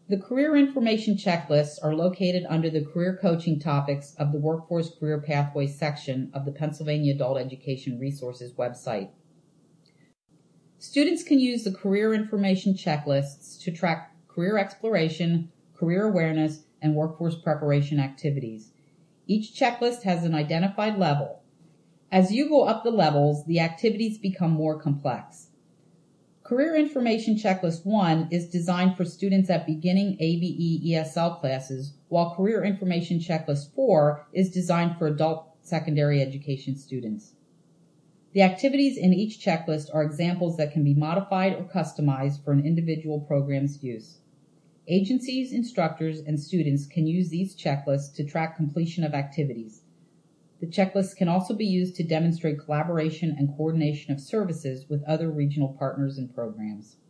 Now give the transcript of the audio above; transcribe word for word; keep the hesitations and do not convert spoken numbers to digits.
The career information checklists are located under the career coaching topics of the Workforce Career Pathways section of the Pennsylvania Adult Education Resources website. Students can use the career information checklists to track career exploration, career awareness, and workforce preparation activities. Each checklist has an identified level. As you go up the levels, the activities become more complex. Career Information Checklist one is designed for students at beginning A B E E S L classes, while Career Information Checklist four is designed for adult secondary education students. The activities in each checklist are examples that can be modified or customized for an individual program's use. Agencies, instructors, and students can use these checklists to track completion of activities. The checklists can also be used to demonstrate collaboration and coordination of services with other regional partners and programs.